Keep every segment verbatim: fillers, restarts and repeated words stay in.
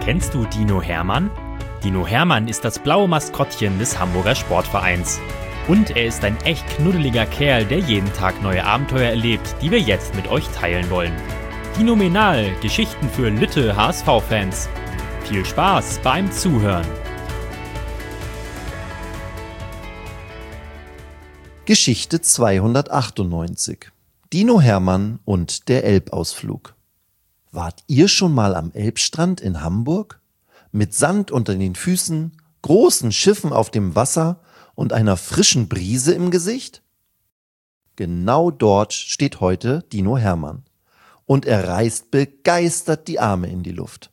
Kennst du Dino Hermann? Dino Hermann ist das blaue Maskottchen des Hamburger Sportvereins. Und er ist ein echt knuddeliger Kerl, der jeden Tag neue Abenteuer erlebt, die wir jetzt mit euch teilen wollen. Dinomenal, Geschichten für Lütte H S V-Fans. Viel Spaß beim Zuhören. Geschichte zweihundertachtundneunzig. Dino Hermann und der Elbausflug. Wart ihr schon mal am Elbstrand in Hamburg? Mit Sand unter den Füßen, großen Schiffen auf dem Wasser und einer frischen Brise im Gesicht? Genau dort steht heute Dino Hermann. Und er reißt begeistert die Arme in die Luft.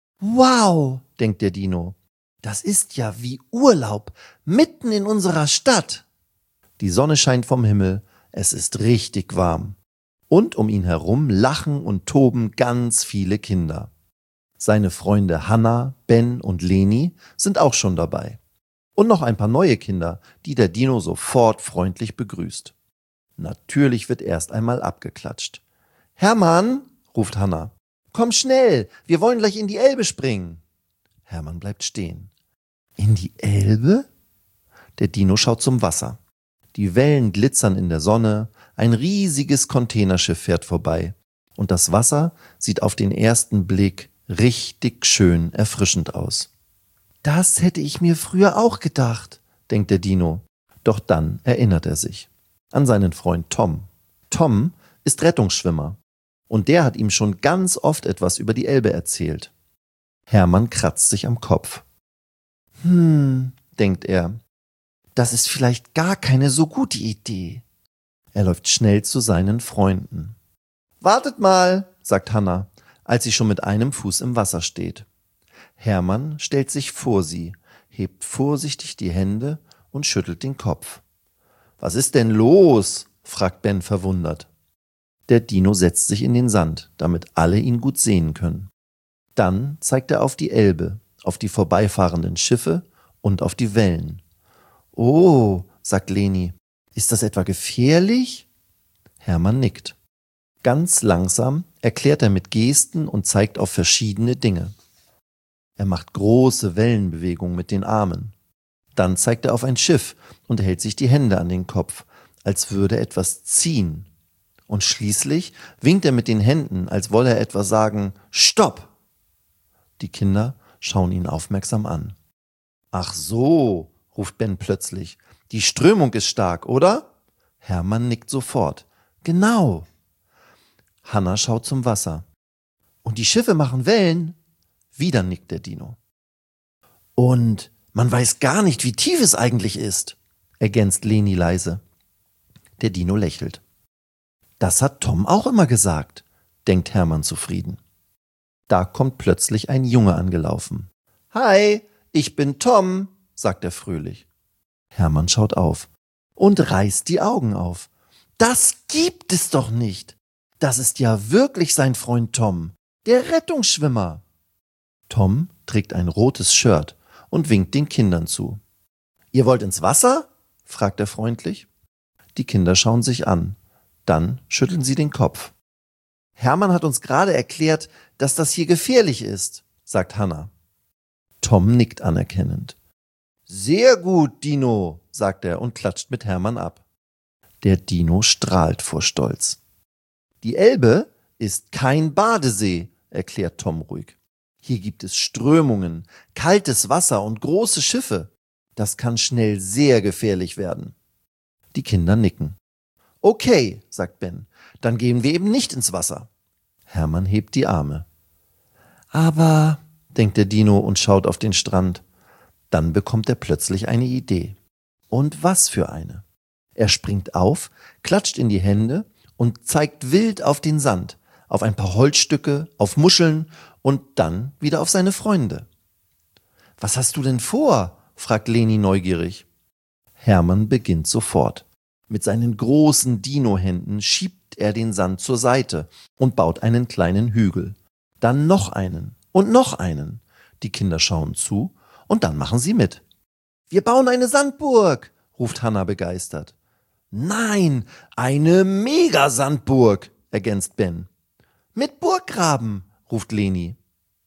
Wow, denkt der Dino, das ist ja wie Urlaub, mitten in unserer Stadt. Die Sonne scheint vom Himmel, es ist richtig warm. Und um ihn herum lachen und toben ganz viele Kinder. Seine Freunde Hanna, Ben und Leni sind auch schon dabei. Und noch ein paar neue Kinder, die der Dino sofort freundlich begrüßt. Natürlich wird erst einmal abgeklatscht. »Hermann«, ruft Hanna, »komm schnell, wir wollen gleich in die Elbe springen.« Hermann bleibt stehen. »In die Elbe?« Der Dino schaut zum Wasser. Die Wellen glitzern in der Sonne, ein riesiges Containerschiff fährt vorbei. Und das Wasser sieht auf den ersten Blick richtig schön erfrischend aus. »Das hätte ich mir früher auch gedacht«, denkt der Dino. Doch dann erinnert er sich an seinen Freund Tom. Tom ist Rettungsschwimmer und der hat ihm schon ganz oft etwas über die Elbe erzählt. Hermann kratzt sich am Kopf. »Hm«, denkt er, »das ist vielleicht gar keine so gute Idee.« Er läuft schnell zu seinen Freunden. »Wartet mal«, sagt Hanna, als sie schon mit einem Fuß im Wasser steht. Hermann stellt sich vor sie, hebt vorsichtig die Hände und schüttelt den Kopf. »Was ist denn los?«, fragt Ben verwundert. Der Dino setzt sich in den Sand, damit alle ihn gut sehen können. Dann zeigt er auf die Elbe, auf die vorbeifahrenden Schiffe und auf die Wellen. »Oh«, sagt Leni, »ist das etwa gefährlich?« Hermann nickt. Ganz langsam erklärt er mit Gesten und zeigt auf verschiedene Dinge. Er macht große Wellenbewegungen mit den Armen. Dann zeigt er auf ein Schiff und hält sich die Hände an den Kopf, als würde etwas ziehen. Und schließlich winkt er mit den Händen, als wolle er etwas sagen, »Stopp!« Die Kinder schauen ihn aufmerksam an. »Ach so«, ruft Ben plötzlich, »die Strömung ist stark, oder?« Hermann nickt sofort. »Genau.« Hanna schaut zum Wasser. »Und die Schiffe machen Wellen?« Wieder nickt der Dino. »Und man weiß gar nicht, wie tief es eigentlich ist«, ergänzt Leni leise. Der Dino lächelt. »Das hat Tom auch immer gesagt«, denkt Hermann zufrieden. Da kommt plötzlich ein Junge angelaufen. »Hi, ich bin Tom«, sagt er fröhlich. Hermann schaut auf und reißt die Augen auf. »Das gibt es doch nicht! Das ist ja wirklich sein Freund Tom, der Rettungsschwimmer!« Tom trägt ein rotes Shirt und winkt den Kindern zu. »Ihr wollt ins Wasser?«, fragt er freundlich. Die Kinder schauen sich an. Dann schütteln sie den Kopf. »Hermann hat uns gerade erklärt, dass das hier gefährlich ist«, sagt Hanna. Tom nickt anerkennend. »Sehr gut, Dino«, sagt er und klatscht mit Hermann ab. Der Dino strahlt vor Stolz. »Die Elbe ist kein Badesee«, erklärt Tom ruhig. »Hier gibt es Strömungen, kaltes Wasser und große Schiffe. Das kann schnell sehr gefährlich werden.« Die Kinder nicken. »Okay«, sagt Ben, »dann gehen wir eben nicht ins Wasser.« Hermann hebt die Arme. »Aber«, denkt der Dino und schaut auf den Strand. Dann bekommt er plötzlich eine Idee. Und was für eine? Er springt auf, klatscht in die Hände und zeigt wild auf den Sand, auf ein paar Holzstücke, auf Muscheln und dann wieder auf seine Freunde. »Was hast du denn vor?«, fragt Leni neugierig. Hermann beginnt sofort. Mit seinen großen Dino-Händen schiebt er den Sand zur Seite und baut einen kleinen Hügel. Dann noch einen und noch einen. Die Kinder schauen zu und dann machen sie mit. »Wir bauen eine Sandburg«, ruft Hanna begeistert. »Nein, eine Megasandburg«, ergänzt Ben. »Mit Burggraben«, ruft Leni.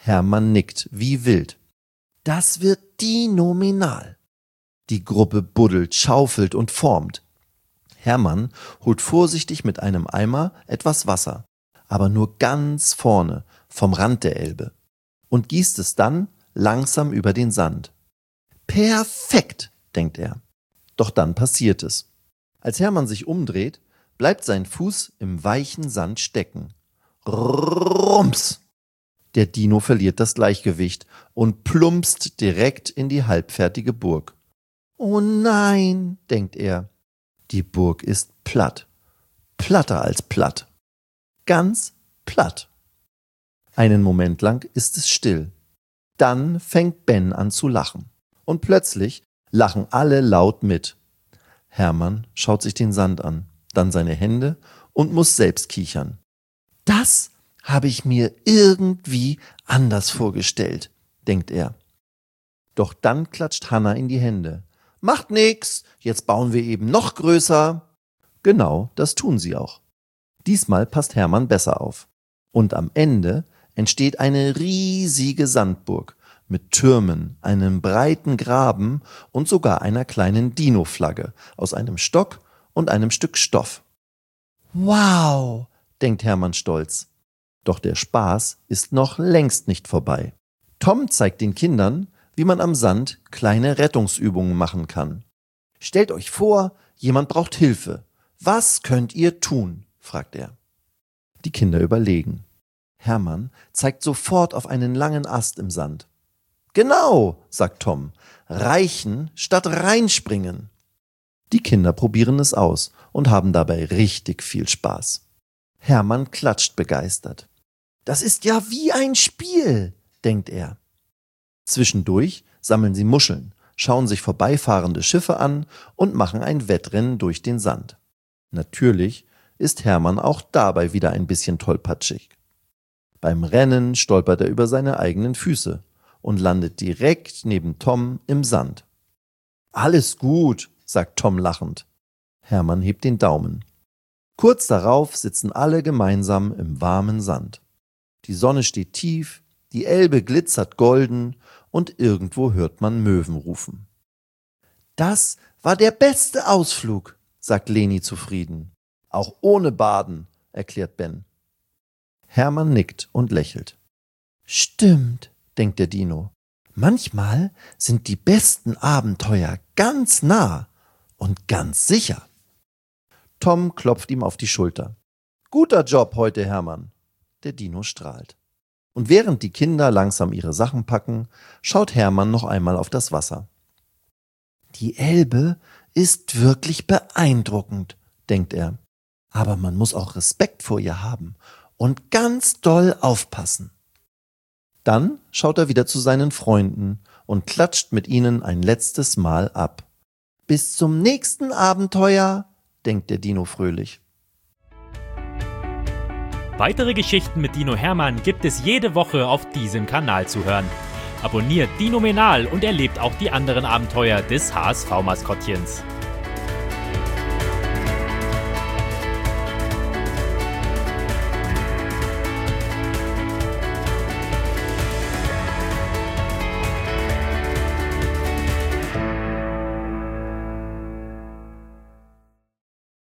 Hermann nickt wie wild. Das wird dinominal. Die Gruppe buddelt, schaufelt und formt. Hermann holt vorsichtig mit einem Eimer etwas Wasser, aber nur ganz vorne, vom Rand der Elbe, und gießt es dann langsam über den Sand. Perfekt, denkt er. Doch dann passiert es. Als Hermann sich umdreht, bleibt sein Fuß im weichen Sand stecken. Rums! Der Dino verliert das Gleichgewicht und plumpst direkt in die halbfertige Burg. Oh nein, denkt er. Die Burg ist platt. Platter als platt. Ganz platt. Einen Moment lang ist es still. Dann fängt Ben an zu lachen. Und plötzlich lachen alle laut mit. Hermann schaut sich den Sand an, dann seine Hände und muss selbst kichern. Das habe ich mir irgendwie anders vorgestellt, denkt er. Doch dann klatscht Hanna in die Hände. Macht nix, jetzt bauen wir eben noch größer. Genau, das tun sie auch. Diesmal passt Hermann besser auf. Und am Ende entsteht eine riesige Sandburg mit Türmen, einem breiten Graben und sogar einer kleinen Dino-Flagge aus einem Stock und einem Stück Stoff. Wow, denkt Hermann stolz. Doch der Spaß ist noch längst nicht vorbei. Tom zeigt den Kindern, wie man am Sand kleine Rettungsübungen machen kann. Stellt euch vor, jemand braucht Hilfe. Was könnt ihr tun? Fragt er. Die Kinder überlegen. Hermann zeigt sofort auf einen langen Ast im Sand. Genau, sagt Tom, reichen statt reinspringen. Die Kinder probieren es aus und haben dabei richtig viel Spaß. Hermann klatscht begeistert. Das ist ja wie ein Spiel, denkt er. Zwischendurch sammeln sie Muscheln, schauen sich vorbeifahrende Schiffe an und machen ein Wettrennen durch den Sand. Natürlich ist Hermann auch dabei wieder ein bisschen tollpatschig. Beim Rennen stolpert er über seine eigenen Füße und landet direkt neben Tom im Sand. Alles gut, sagt Tom lachend. Hermann hebt den Daumen. Kurz darauf sitzen alle gemeinsam im warmen Sand. Die Sonne steht tief, die Elbe glitzert golden und irgendwo hört man Möwen rufen. Das war der beste Ausflug, sagt Leni zufrieden. Auch ohne Baden, erklärt Ben. Hermann nickt und lächelt. Stimmt, denkt der Dino. Manchmal sind die besten Abenteuer ganz nah und ganz sicher. Tom klopft ihm auf die Schulter. Guter Job heute, Hermann. Der Dino strahlt. Und während die Kinder langsam ihre Sachen packen, schaut Hermann noch einmal auf das Wasser. Die Elbe ist wirklich beeindruckend, denkt er. Aber man muss auch Respekt vor ihr haben und ganz doll aufpassen. Dann schaut er wieder zu seinen Freunden und klatscht mit ihnen ein letztes Mal ab. Bis zum nächsten Abenteuer, denkt der Dino fröhlich. Weitere Geschichten mit Dino Hermann gibt es jede Woche auf diesem Kanal zu hören. Abonniert Dinominal und erlebt auch die anderen Abenteuer des H S V-Maskottchens.